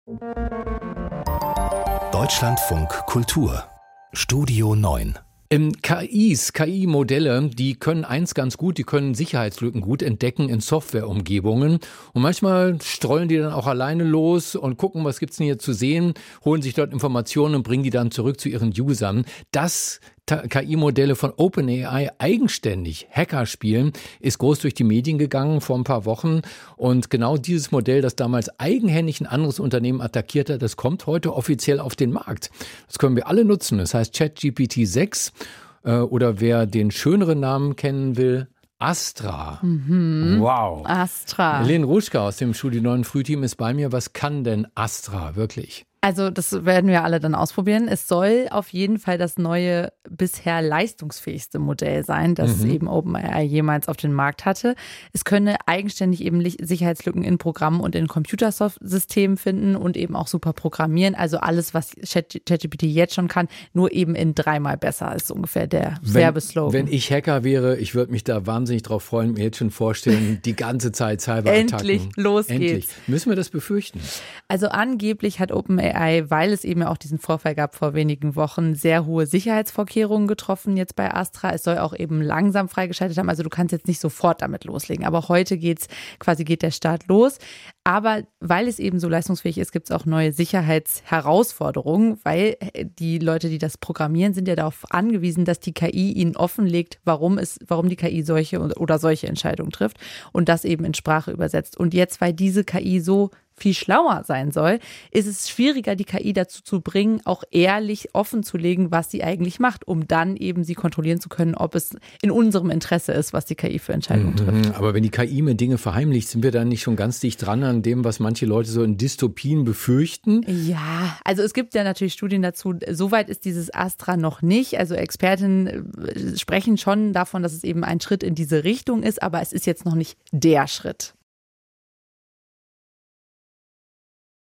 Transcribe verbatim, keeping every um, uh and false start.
Deutschlandfunk Kultur Studio neun. Ähm, K Is, K I-Modelle, die können eins ganz gut, die können Sicherheitslücken gut entdecken in Softwareumgebungen. Und manchmal strollen die dann auch alleine los und gucken, was gibt's denn hier zu sehen, holen sich dort Informationen und bringen die dann zurück zu ihren Usern. Dass K I-Modelle von OpenAI eigenständig Hacker spielen, ist groß durch die Medien gegangen vor ein paar Wochen. Und genau dieses Modell, das damals eigenhändig ein anderes Unternehmen attackiert hat, das kommt heute offiziell auf den Markt. Das können wir alle nutzen. Das heißt ChatGPT sechs äh, oder wer den schöneren Namen kennen will, Astra. Mhm. Wow. Astra. Helene Ruschka aus dem Studio neun Frühteam ist bei mir. Was kann denn Astra wirklich? Also das werden wir alle dann ausprobieren. Es soll auf jeden Fall das neue, bisher leistungsfähigste Modell sein, das mhm. eben OpenAI jemals auf den Markt hatte. Es könne eigenständig eben Sicherheitslücken in Programmen und in Computersystemen finden und eben auch super programmieren. Also alles, was ChatGPT jetzt schon kann, nur eben in dreimal besser, ist ungefähr der Werbeslogan. Wenn ich Hacker wäre, ich würde mich da wahnsinnig drauf freuen, mir jetzt schon vorstellen, die ganze Zeit Cyberattacken. Endlich, los Endlich. geht's. Müssen wir das befürchten? Also angeblich hat OpenAI, weil es eben ja auch diesen Vorfall gab vor wenigen Wochen, sehr hohe Sicherheitsvorkehrungen getroffen jetzt bei Astra. Es soll auch eben langsam freigeschaltet haben. Also du kannst jetzt nicht sofort damit loslegen. Aber heute geht's, quasi geht der Start los. Aber weil es eben so leistungsfähig ist, gibt es auch neue Sicherheitsherausforderungen, weil die Leute, die das programmieren, sind ja darauf angewiesen, dass die K I ihnen offenlegt, warum es, warum die K I solche oder solche Entscheidungen trifft und das eben in Sprache übersetzt. Und jetzt, weil diese K I so viel schlauer sein soll, ist es schwieriger, die K I dazu zu bringen, auch ehrlich offen zu legen, was sie eigentlich macht, um dann eben sie kontrollieren zu können, ob es in unserem Interesse ist, was die K I für Entscheidungen mhm, trifft. Aber wenn die K I mir Dinge verheimlicht, sind wir dann nicht schon ganz dicht dran an dem, was manche Leute so in Dystopien befürchten? Ja, also es gibt ja natürlich Studien dazu. Soweit ist dieses Astra noch nicht. Also Expertinnen sprechen schon davon, dass es eben ein Schritt in diese Richtung ist, aber es ist jetzt noch nicht der Schritt.